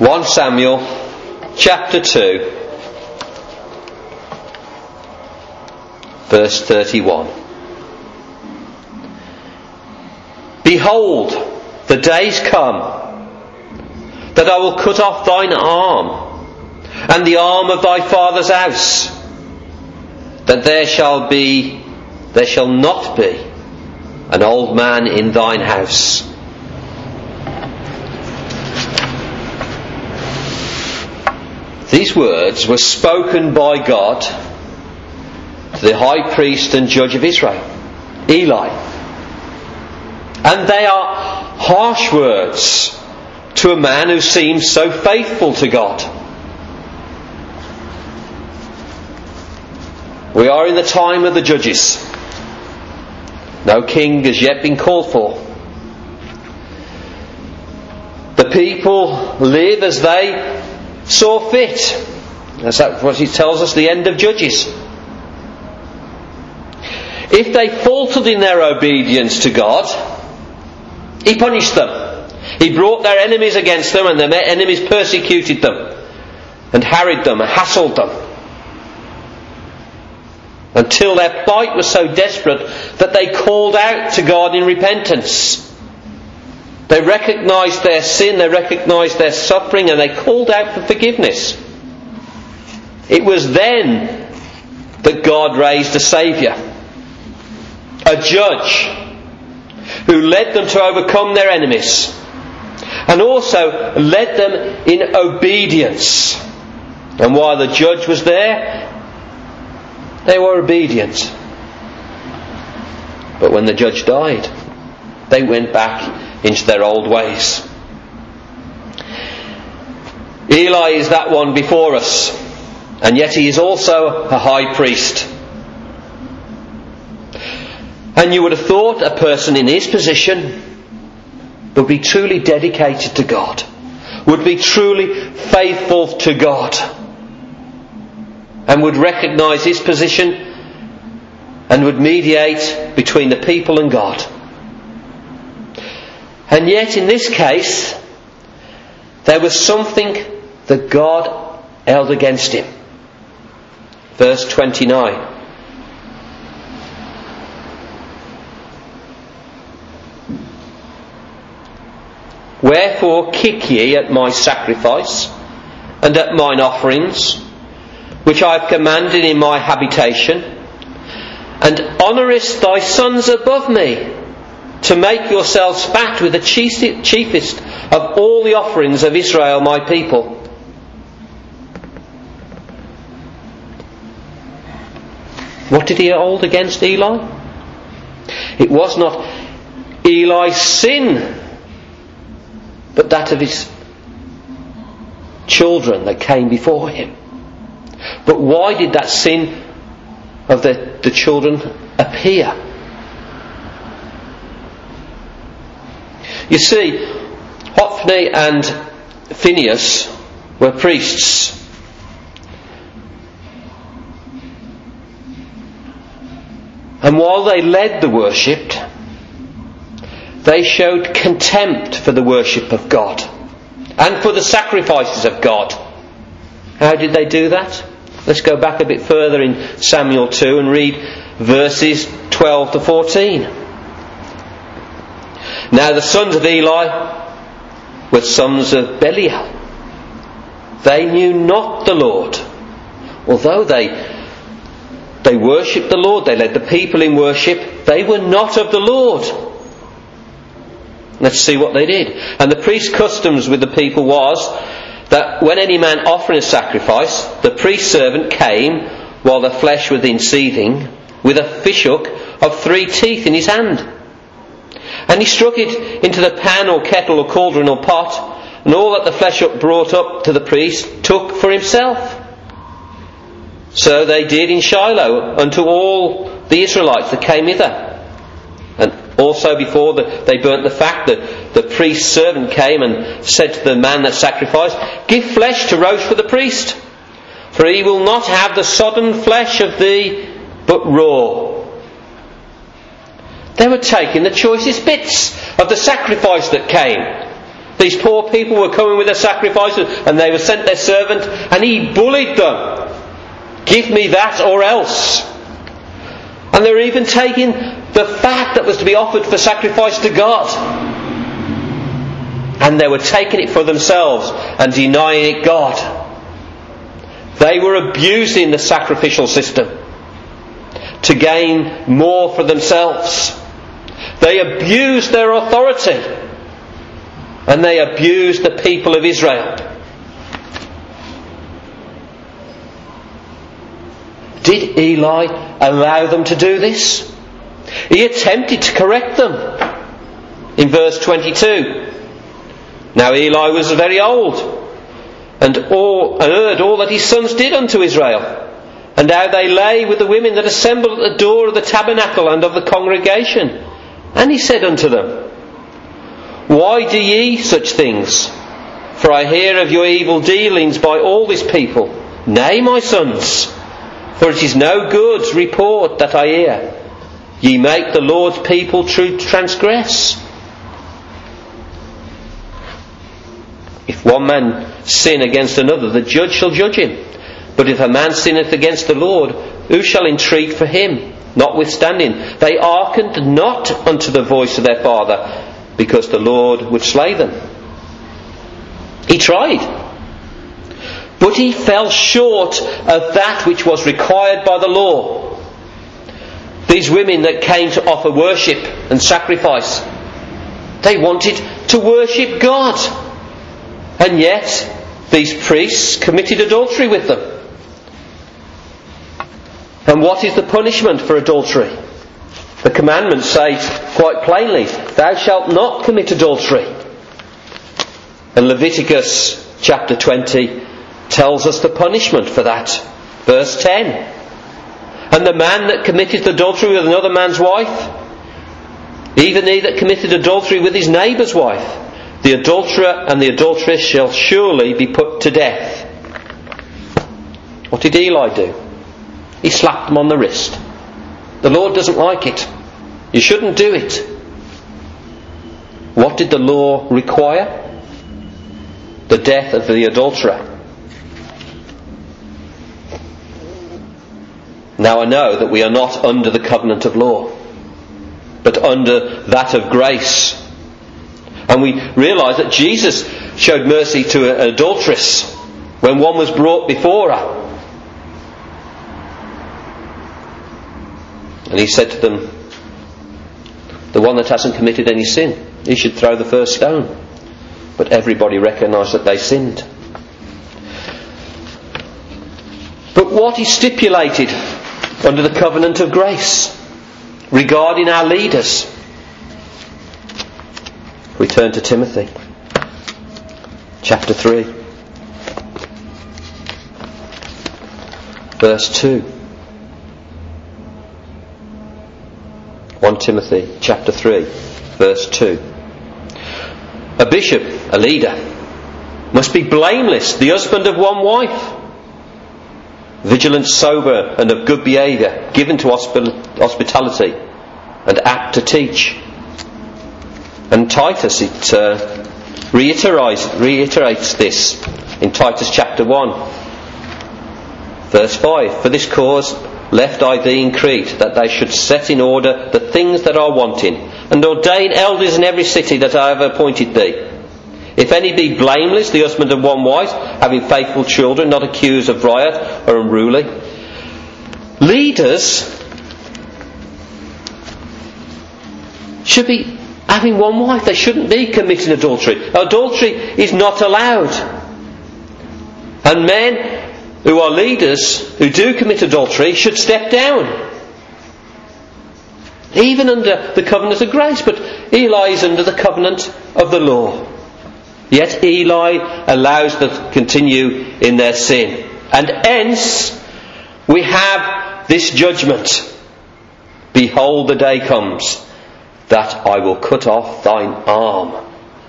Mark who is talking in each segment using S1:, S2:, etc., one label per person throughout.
S1: 1 Samuel chapter 2 verse 31. Behold, the days come that I will cut off thine arm and the arm of thy father's house, that there shall not be an old man in thine house. These words were spoken by God to the high priest and judge of Israel, Eli. And they are harsh words to a man who seems so faithful to God. We are in the time of the judges. No king has yet been called for. The people live as they saw fit. That's what he tells us, the end of Judges. If they faltered in their obedience to God, He punished them. He brought their enemies against them, and their enemies persecuted them and harried them and hassled them, until their plight was so desperate that they called out to God in repentance. They recognised their sin, they recognised their suffering, and they called out for forgiveness. It was then that God raised a Saviour, a judge, who led them to overcome their enemies, and also led them in obedience. And while the judge was there, they were obedient. But when the judge died, they went back into their old ways. Eli is that one before us, and yet he is also a high priest. And you would have thought a person in his position would be truly dedicated to God, would be truly faithful to God, and would recognise his position and would mediate between the people and God. And yet in this case, there was something that God held against him. Verse 29. Wherefore kick ye at my sacrifice and at mine offerings, which I have commanded in my habitation, and honourest thy sons above me, to make yourselves fat with the chiefest of all the offerings of Israel my people. What did he hold against Eli? It was not Eli's sin, but that of his children that came before him. But why did that sin of the children appear? You see, Hophni and Phinehas were priests. And while they led the worship, they showed contempt for the worship of God and for the sacrifices of God. How did they do that? Let's go back a bit further in Samuel 2 and read verses 12 to 14. Now the sons of Eli were sons of Belial. They knew not the Lord. Although they worshipped the Lord, they led the people in worship, they were not of the Lord. Let's see what they did. And the priest's customs with the people was that when any man offered a sacrifice, the priest's servant came while the flesh was in seething, with a fishhook of 3 teeth in his hand. And he struck it into the pan or kettle or cauldron or pot, and all that the fleshhook brought up to the priest took for himself. So they did in Shiloh unto all the Israelites that came hither. And also before they burnt the fat, the priest's servant came and said to the man that sacrificed, Give flesh to roast for the priest, for he will not have the sodden flesh of thee, but raw. They were taking the choicest bits of the sacrifice that came. These poor people were coming with their sacrifices, and they were sent their servant, and he bullied them. Give me that or else. And they were even taking the fat that was to be offered for sacrifice to God, and they were taking it for themselves and denying it God. They were abusing the sacrificial system to gain more for themselves. They abused their authority, and they abused the people of Israel. Did Eli allow them to do this? He attempted to correct them. In verse 22, now Eli was very old, and heard all that his sons did unto Israel, and how they lay with the women that assembled at the door of the tabernacle and of the congregation. And he said unto them, Why do ye such things? For I hear of your evil dealings by all this people. Nay, my sons, for it is no good report that I hear. Ye make the Lord's people to transgress. If one man sin against another, the judge shall judge him. But if a man sinneth against the Lord, who shall entreat for him? Notwithstanding, they hearkened not unto the voice of their father, because the Lord would slay them. He tried, but he fell short of that which was required by the law. These women that came to offer worship and sacrifice, they wanted to worship God. And yet, these priests committed adultery with them. And what is the punishment for adultery? The commandments say quite plainly, Thou shalt not commit adultery. And Leviticus chapter 20 tells us the punishment for that. Verse 10. And the man that committeth adultery with another man's wife, even he that committed adultery with his neighbour's wife, the adulterer and the adulteress shall surely be put to death. What did Eli do? He slapped them on the wrist. The Lord doesn't like it. You shouldn't do it. What did the law require? The death of the adulterer. Now I know that we are not under the covenant of law, but under that of grace. And we realise that Jesus showed mercy to an adulteress when one was brought before her. And he said to them, the one that hasn't committed any sin, he should throw the first stone. But everybody recognised that they sinned. But what is stipulated under the covenant of grace regarding our leaders? We turn to Timothy, chapter 3, verse 2. 1 Timothy chapter 3, verse 2. A bishop, a leader, must be blameless, the husband of one wife, vigilant, sober, and of good behaviour, given to hospitality, and apt to teach. And Titus, it reiterates this in Titus chapter 1, verse 5. For this cause left I thee in Crete, that they should set in order the things that are wanting, and ordain elders in every city that I have appointed thee. If any be blameless, the husband of one wife, having faithful children, not accused of riot or unruly. Leaders should be having one wife. They shouldn't be committing adultery. Adultery is not allowed. And men who are leaders, who do commit adultery, should step down. Even under the covenant of grace. But Eli is under the covenant of the law. Yet Eli allows them to continue in their sin. And hence we have this judgment. Behold, the day comes that I will cut off thine arm.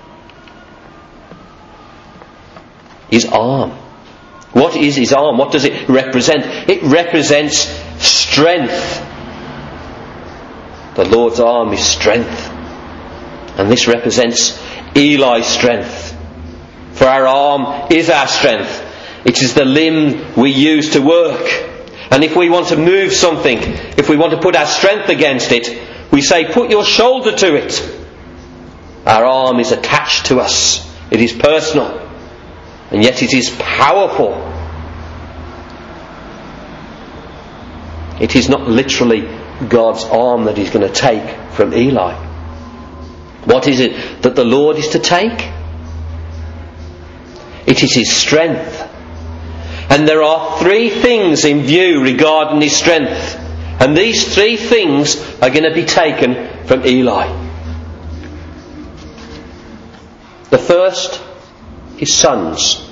S1: His arm. What is his arm? What does it represent? It represents strength. The Lord's arm is strength. And this represents Eli's strength. For our arm is our strength. It is the limb we use to work. And if we want to move something, if we want to put our strength against it, we say, put your shoulder to it. Our arm is attached to us. It is personal. And yet it is powerful. It is not literally God's arm that He's going to take from Eli. What is it that the Lord is to take? It is His strength. And there are 3 things in view regarding His strength. And these 3 things are going to be taken from Eli. The first is sons.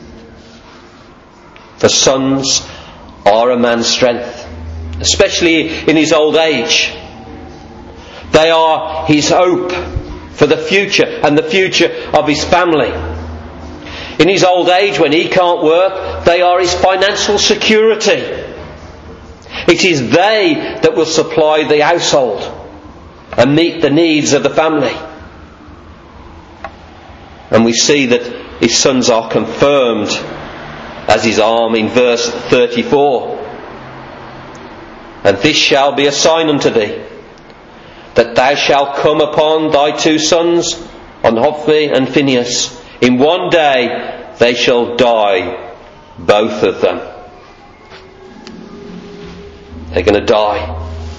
S1: The sons are a man's strength, especially in his old age. They are his hope for the future and the future of his family. In his old age, when he can't work, they are his financial security. It is they that will supply the household and meet the needs of the family. And we see that his sons are confirmed as his arm in verse 34. And this shall be a sign unto thee, that thou shalt come upon thy 2 sons, on Hophni and Phinehas. In one day they shall die, both of them. They're going to die.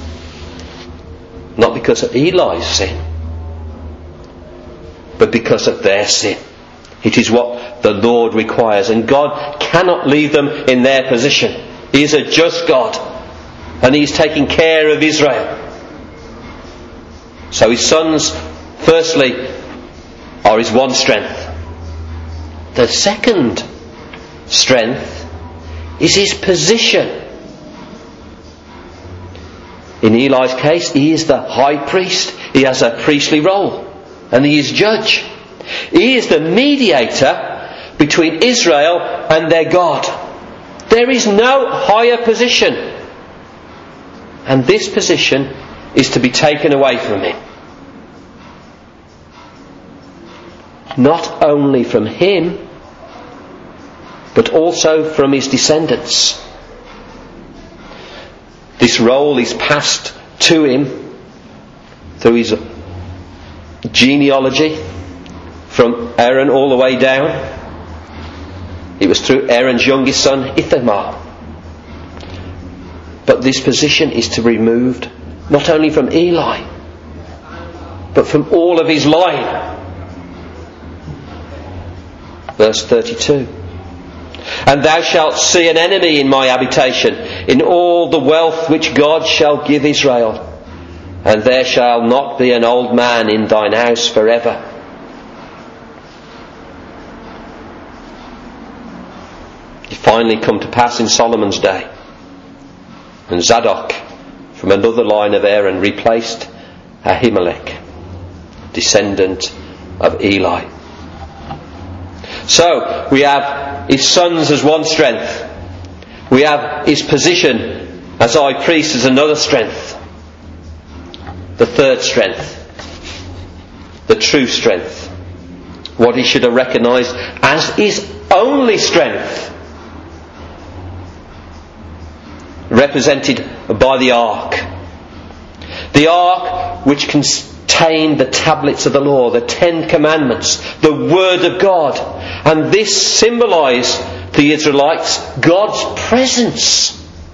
S1: Not because of Eli's sin, but because of their sin. It is what the Lord requires. And God cannot leave them in their position. He is a just God. And He's taking care of Israel. So his sons, firstly, are his one strength. The second strength is his position. In Eli's case, he is the high priest. He has a priestly role. And he is judge. He is the mediator between Israel and their God. There is no higher position. And this position is to be taken away from him. Not only from him, but also from his descendants. This role is passed to him through his genealogy, from Aaron all the way down. It was through Aaron's youngest son, Ithamar. But this position is to be removed not only from Eli, but from all of his line. Verse 32. And thou shalt see an enemy in my habitation, in all the wealth which God shall give Israel. And there shall not be an old man in thine house forever. It finally come to pass in Solomon's day. And Zadok, from another line of Aaron, replaced Ahimelech, descendant of Eli. So, we have his sons as one strength. We have his position as high priest as another strength. The third strength, the true strength, what he should have recognised as his only strength, represented by the ark. The ark which contained the tablets of the law, the 10 commandments, the word of God. And this symbolised to the Israelites God's presence.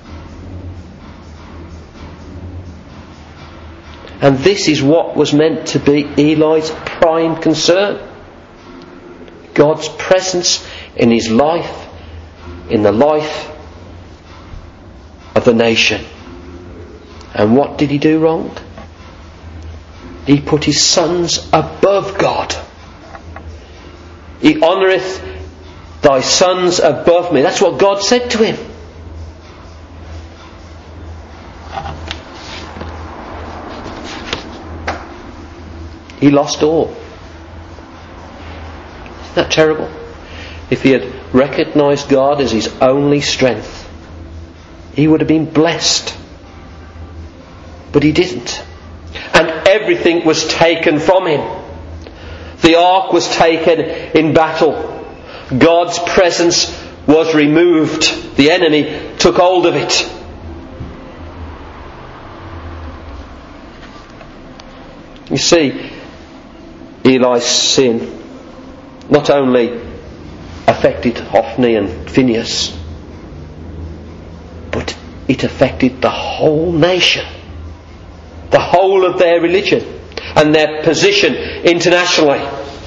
S1: And this is what was meant to be Eli's prime concern. God's presence in his life, in the life of the nation. And what did he do wrong? He put his sons above God. He honoureth thy sons above me. That's what God said to him. He lost all. Isn't that terrible? If he had recognised God as his only strength, he would have been blessed. But he didn't. And everything was taken from him. The ark was taken in battle. God's presence was removed. The enemy took hold of it. You see, Eli's sin not only affected Hophni and Phinehas, but it affected the whole nation, the whole of their religion and their position internationally.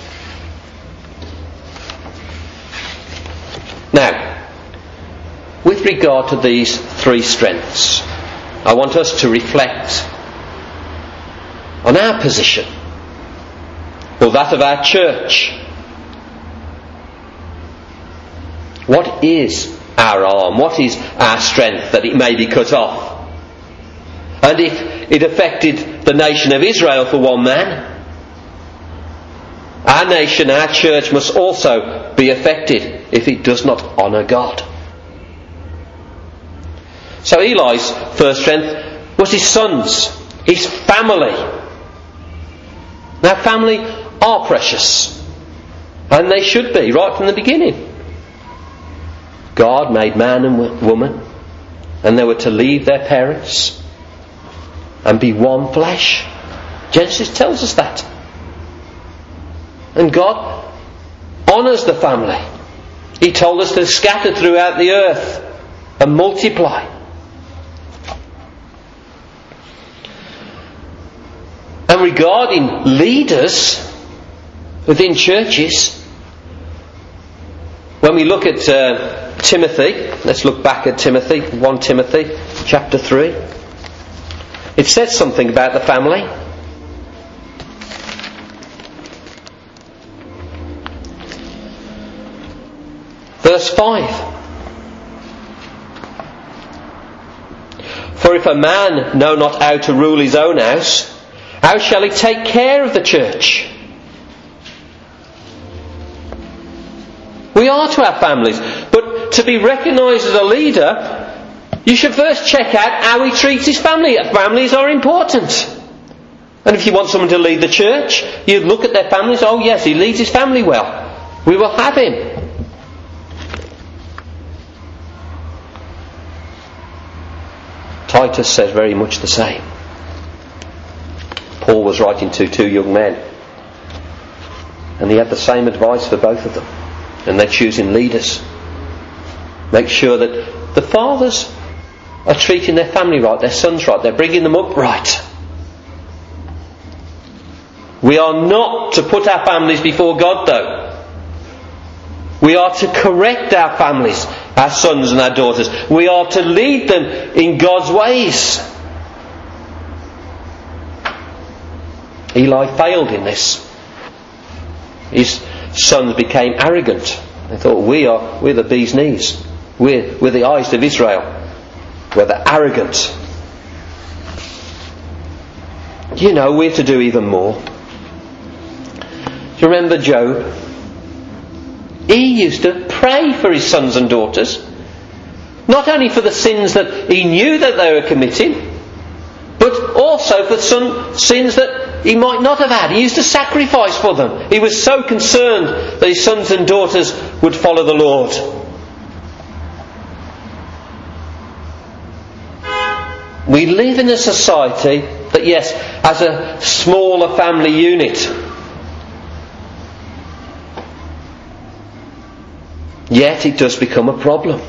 S1: Now, with regard to these three strengths, I want us to reflect on our position, or that of our church. What is our arm? What is our strength that it may be cut off? And if it affected the nation of Israel for one man, our nation, our church must also be affected if it does not honour God. So Eli's first strength was his sons, his family. Now, family are precious, and they should be right from the beginning. God made man and woman, and they were to leave their parents and be one flesh. Genesis tells us that. And God honours the family. He told us to scatter throughout the earth and multiply. And regarding leaders within churches, when we look at Timothy, let's look back at Timothy, 1 Timothy chapter 3. It says something about the family. Verse 5. For if a man know not how to rule his own house, how shall he take care of the church? We are to our families, but to be recognised as a leader, you should first check out how he treats his family. Families are important. And if you want someone to lead the church, you look at their families. Oh yes, he leads his family well. We will have him. Titus says very much the same. Paul was writing to two young men, and he had the same advice for both of them. And they're choosing leaders. Make sure that the fathers are treating their family right, their sons right, they're bringing them up right. We are not to put our families before God, though. We are to correct our families, our sons and our daughters. We are to lead them in God's ways. Eli failed in this. His sons became arrogant. They thought, we're the bee's knees. We're the eyes of Israel. We're the arrogant. You know, we're to do even more. Do you remember Job? He used to pray for his sons and daughters. Not only for the sins that he knew that they were committing, but also for some sins that he might not have had. He used to sacrifice for them. He was so concerned that his sons and daughters would follow the Lord. We live in a society that, yes, has a smaller family unit. Yet it does become a problem.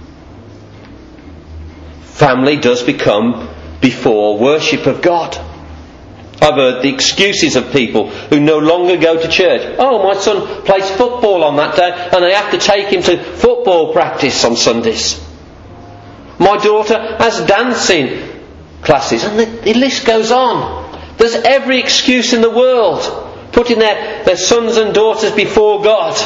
S1: Family does become before worship of God. I've heard the excuses of people who no longer go to church. Oh, my son plays football on that day and I have to take him to football practice on Sundays. My daughter has dancing classes, and the list goes on. There's every excuse in the world putting their sons and daughters before God.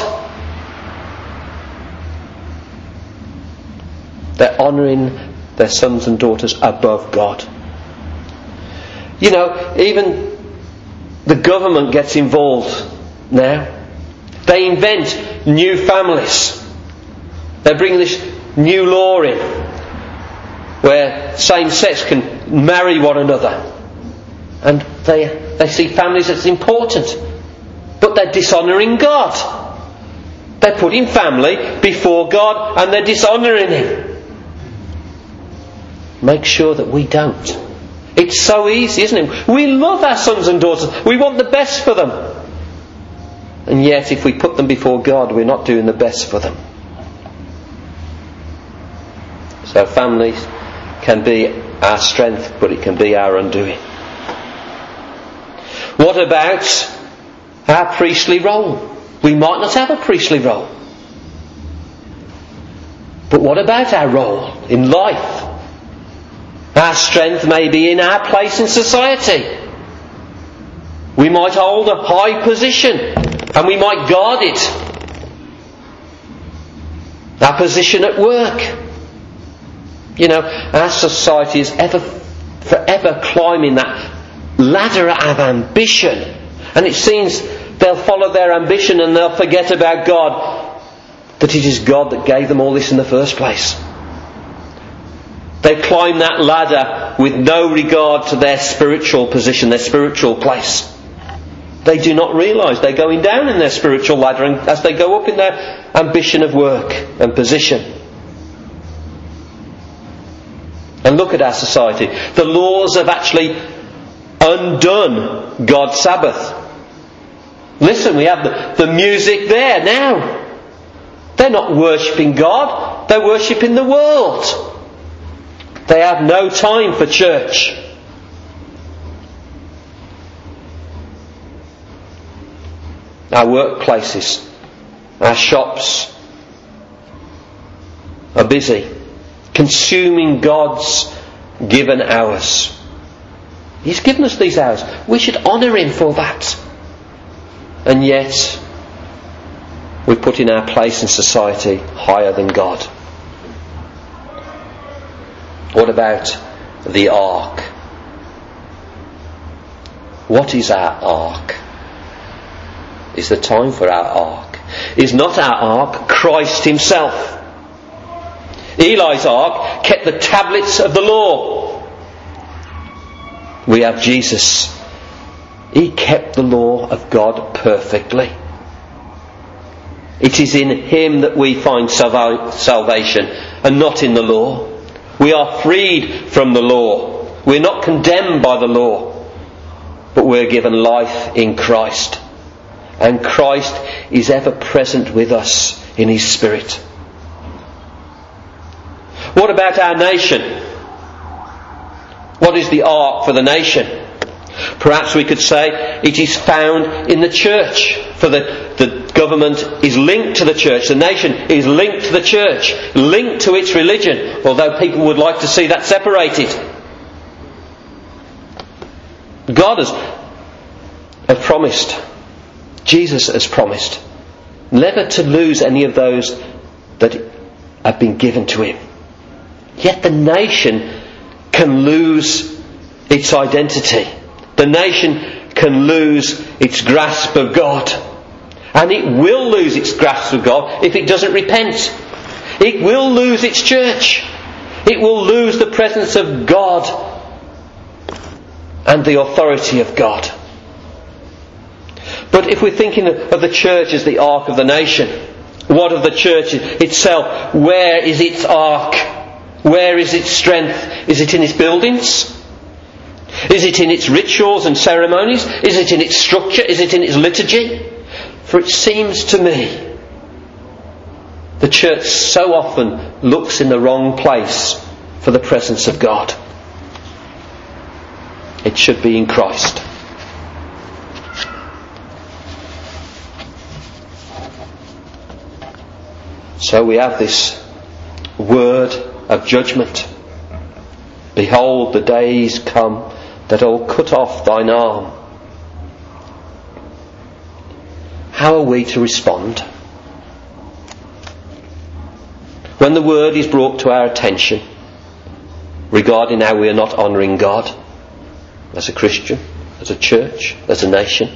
S1: They're honouring their sons and daughters above God. You know, even the government gets involved now. They invent new families. They bring this new law in where same sex can marry one another. And they see families as important. but they're dishonouring God. They're putting family before God and they're dishonouring Him. Make sure that we don't. It's so easy, isn't it? We love our sons and daughters. We want the best for them. And yet if we put them before God, we're not doing the best for them. So families can be our strength, but it can be our undoing. What about our priestly role? We might not have a priestly role. But what about our role in life? Our strength may be in our place in society. We might hold a high position and we might guard it. Our position at work. You know, our society is forever climbing that ladder of ambition. And it seems they'll follow their ambition and they'll forget about God. That it is God that gave them all this in the first place. They climb that ladder with no regard to their spiritual position, their spiritual place. They do not realise they're going down in their spiritual ladder as they go up in their ambition of work and position. And look at our society. The laws have actually undone God's Sabbath. Listen, we have the music there now. They're not worshipping God, they're worshipping the world. They have no time for church. Our workplaces, our shops are busy, consuming God's given hours. He's given us these hours. We should honour Him for that. And yet, we're putting our place in society higher than God. What about the ark? What is our ark? Is the time for our ark? Is not our ark Christ Himself? Eli's ark kept the tablets of the law. We have Jesus. He kept the law of God perfectly. It is in Him that we find salvation and not in the law. We are freed from the law. We're not condemned by the law, but we're given life in Christ. And Christ is ever present with us in His Spirit. What about our nation? What is the ark for the nation? Perhaps we could say it is found in the church. For the government is linked to the church. The nation is linked to the church. Linked to its religion. Although people would like to see that separated. God has promised. Jesus has promised. Never to lose any of those that have been given to Him. Yet the nation can lose its identity. The nation can lose its grasp of God. And it will lose its grasp of God if it doesn't repent. It will lose its church. It will lose the presence of God and the authority of God. But if we're thinking of the church as the ark of the nation, what of the church itself? Where is its ark? Where is its strength? Is it in its buildings? Is it in its rituals and ceremonies? Is it in its structure? Is it in its liturgy? For it seems to me the church so often looks in the wrong place for the presence of God. It should be in Christ. So we have this word of judgment. Behold, the days come that I'll cut off thine arm. How are we to respond? When the word is brought to our attention regarding how we are not honouring God as a Christian, as a church, as a nation,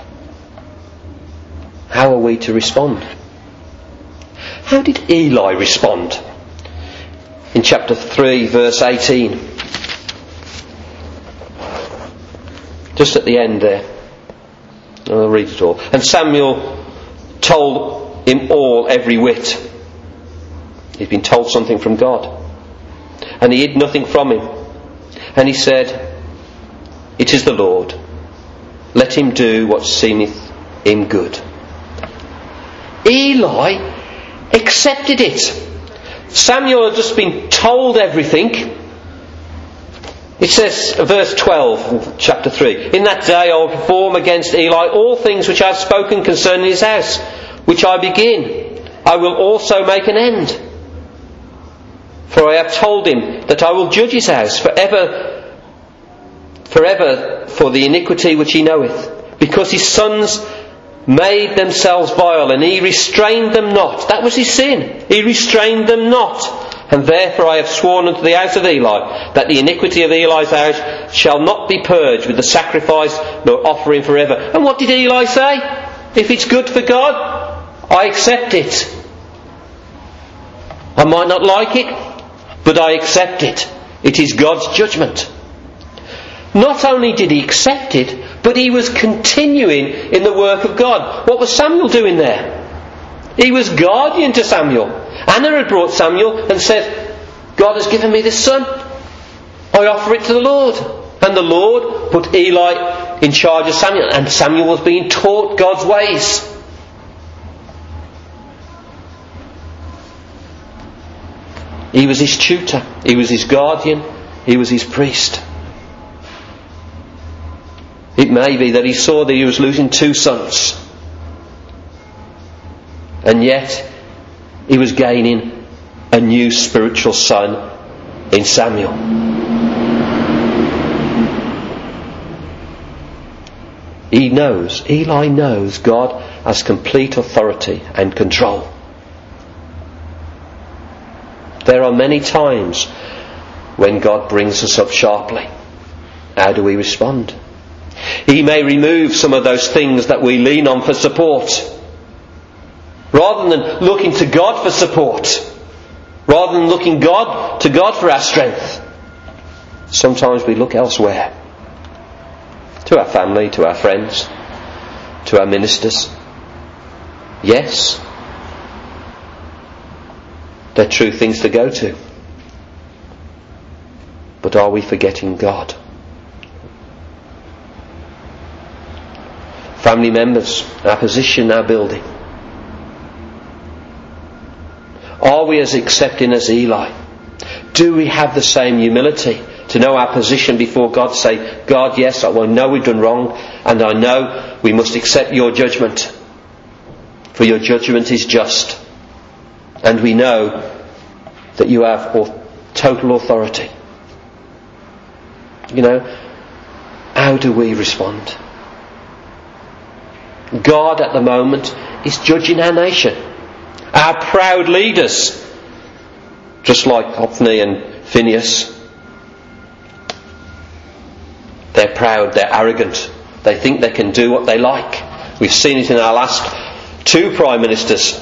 S1: how are we to respond? How did Eli respond? In chapter 3, verse 18. Just at the end there. I'll read it all. And Samuel told him all, every whit. He'd been told something from God. And he hid nothing from him. And he said, "It is the Lord. Let him do what seemeth him good." Eli accepted it. Samuel had just been told everything. It says, verse 12, chapter 3, "In that day I will perform against Eli all things which I have spoken concerning his house, which I begin. I will also make an end. For I have told him that I will judge his house forever for the iniquity which he knoweth, because his sons made themselves vile, and he restrained them not." That was his sin. He restrained them not. "And therefore I have sworn unto the house of Eli, that the iniquity of Eli's house shall not be purged with the sacrifice nor offering forever." And what did Eli say? If it's good for God, I accept it. I might not like it, but I accept it. It is God's judgment. Not only did he accept it, but he was continuing in the work of God. What was Samuel doing there? He was guardian to Samuel. Anna had brought Samuel and said, "God has given me this son. I offer it to the Lord." And the Lord put Eli in charge of Samuel, and Samuel was being taught God's ways. He was his tutor. He was his guardian. He was his priest. It may be that he saw that he was losing 2 sons. And yet, he was gaining a new spiritual son in Samuel. Eli knows God has complete authority and control. There are many times when God brings us up sharply. How do we respond? He may remove some of those things that we lean on for support. Rather than looking to God for support, rather than looking to God for our strength, sometimes we look elsewhere. To our family, to our friends, to our ministers. Yes, they're true things to go to. But are we forgetting God? Family members, our position, our building. Are we as accepting as Eli? Do we have the same humility to know our position before God? Say, "God, yes, I know we've done wrong, and I know we must accept your judgment, for your judgment is just, and we know that you have total authority." How do we respond? God at the moment is judging our nation. Our proud leaders, just like Hophni and Phinehas, they're proud, they're arrogant, they think they can do what they like. We've seen it in our last 2 prime ministers.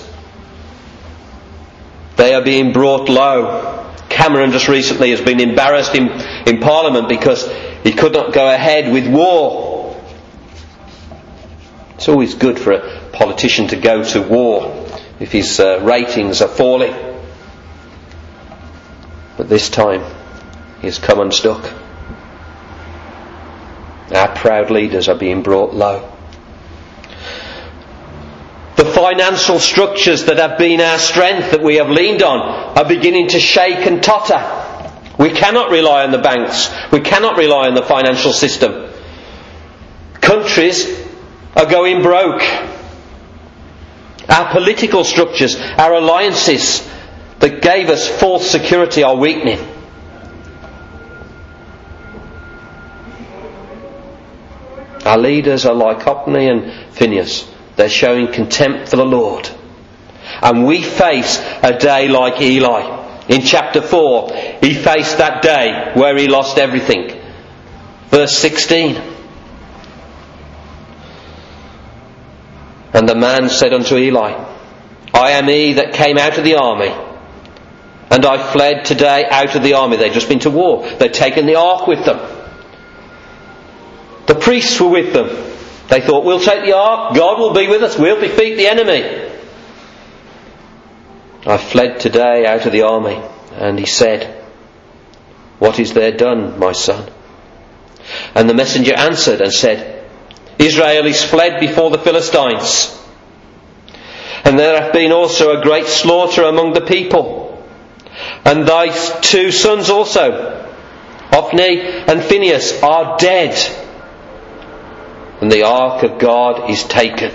S1: They are being brought low. Cameron just recently has been embarrassed in Parliament because he could not go ahead with war. It's always good for a politician to go to war if his ratings are falling. But this time, he has come unstuck. Our proud leaders are being brought low. The financial structures that have been our strength, that we have leaned on, are beginning to shake and totter. We cannot rely on the banks. We cannot rely on the financial system. Countries are going broke. Our political structures, our alliances that gave us false security are weakening. Our leaders are like Hophni and Phinehas. They're showing contempt for the Lord. And we face a day like Eli. In chapter 4, he faced that day where he lost everything. Verse 16. "And the man said unto Eli, I am he that came out of the army, and I fled today out of the army." They'd just been to war. They'd taken the ark with them. The priests were with them. They thought, we'll take the ark, God will be with us, we'll defeat the enemy. I fled today out of the army. And he said, what is there done, my son? And the messenger answered and said, Israel is fled before the Philistines. And there hath been also a great slaughter among the people. And thy 2 sons also, Hophni and Phinehas, are dead. And the ark of God is taken.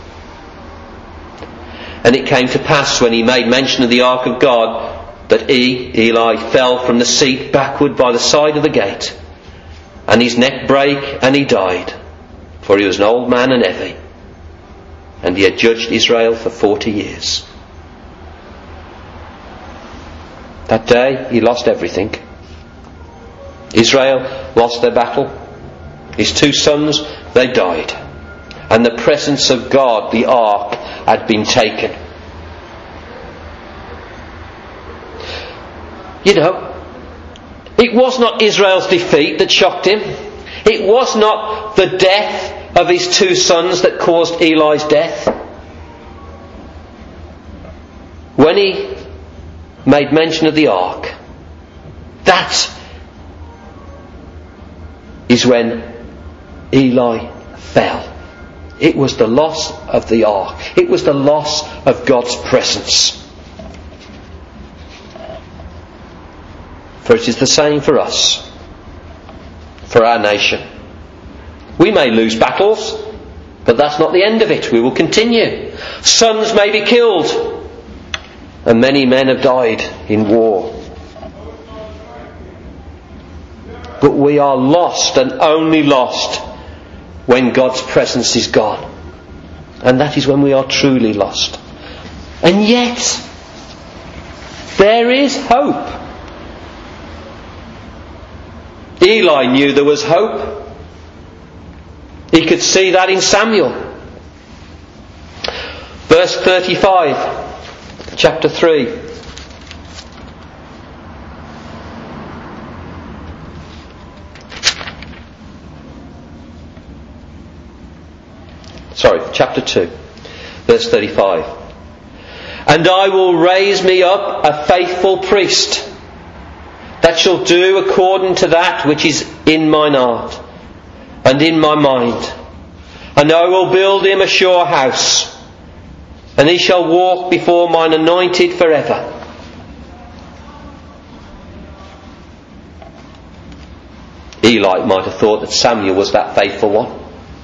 S1: And it came to pass, when he made mention of the ark of God, that Eli fell from the seat backward by the side of the gate, and his neck brake, and he died, for he was an old man and heavy, and he had judged Israel for 40 years. That day he lost everything. Israel lost their battle. His 2 sons, they died. And the presence of God, the ark, had been taken. You know, it was not Israel's defeat that shocked him. It was not the death of his 2 sons that caused Eli's death. When he made mention of the ark, that is when Eli fell. It was the loss of the ark. It was the loss of God's presence. For it is the same for us, for our nation. We may lose battles, but that's not the end of it. We will continue. Sons may be killed, and many men have died in war. But we are lost, and only lost, when God's presence is gone. And that is when we are truly lost. And yet, there is hope. Eli knew there was hope. He could see that in Samuel. Verse 35, chapter 3. Chapter 2, verse 35. And I will raise me up a faithful priest, that shall do according to that which is in mine heart and in my mind. And I will build him a sure house, and he shall walk before mine anointed forever. Eli might have thought that Samuel was that faithful one.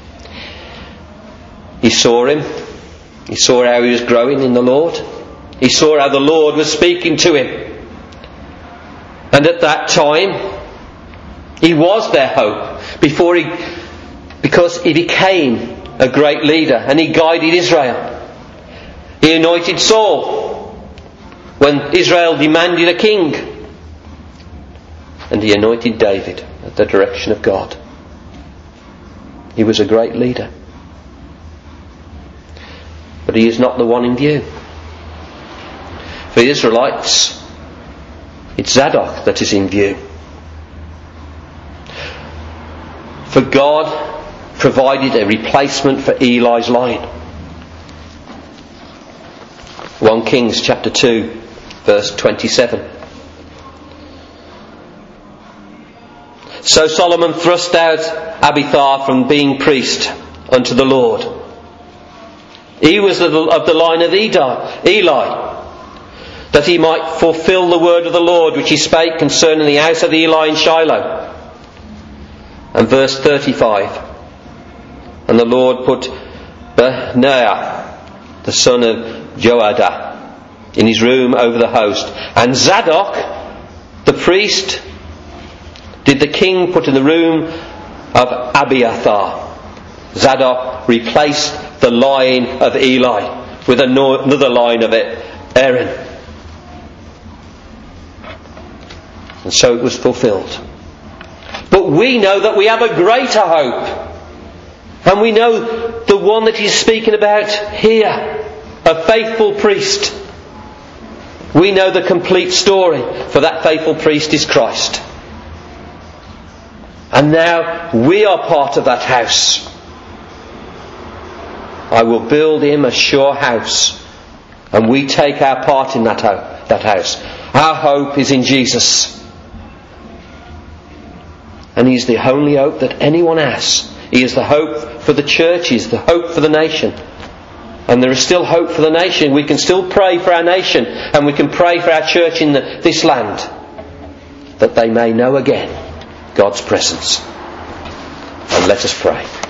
S1: He saw him. He saw how he was growing in the Lord. He saw how the Lord was speaking to him. And at that time, he was their hope because he became a great leader and he guided Israel. He anointed Saul when Israel demanded a king. And he anointed David at the direction of God. He was a great leader. But he is not the one in view. For the Israelites, it's Zadok that is in view. For God provided a replacement for Eli's line. 1 Kings chapter 2, verse 27. So Solomon thrust out Abiathar from being priest unto the Lord. He was of the line of Eli, that he might fulfill the word of the Lord which he spake concerning the house of Eli in Shiloh. And verse 35. And the Lord put Benaiah, the son of Joiada, in his room over the host. And Zadok, the priest, did the king put in the room of Abiathar. Zadok replaced the line of Eli with another line of it, Aaron. And so it was fulfilled. But we know that we have a greater hope. And we know the one that he's speaking about here, a faithful priest. We know the complete story, for that faithful priest is Christ. And now we are part of that house. I will build him a sure house. And we take our part in that house. Our hope is in Jesus. And He's the only hope that anyone has. He is the hope for the church. He is the hope for the nation. And there is still hope for the nation. We can still pray for our nation. And we can pray for our church in this land. That they may know again God's presence. And let us pray.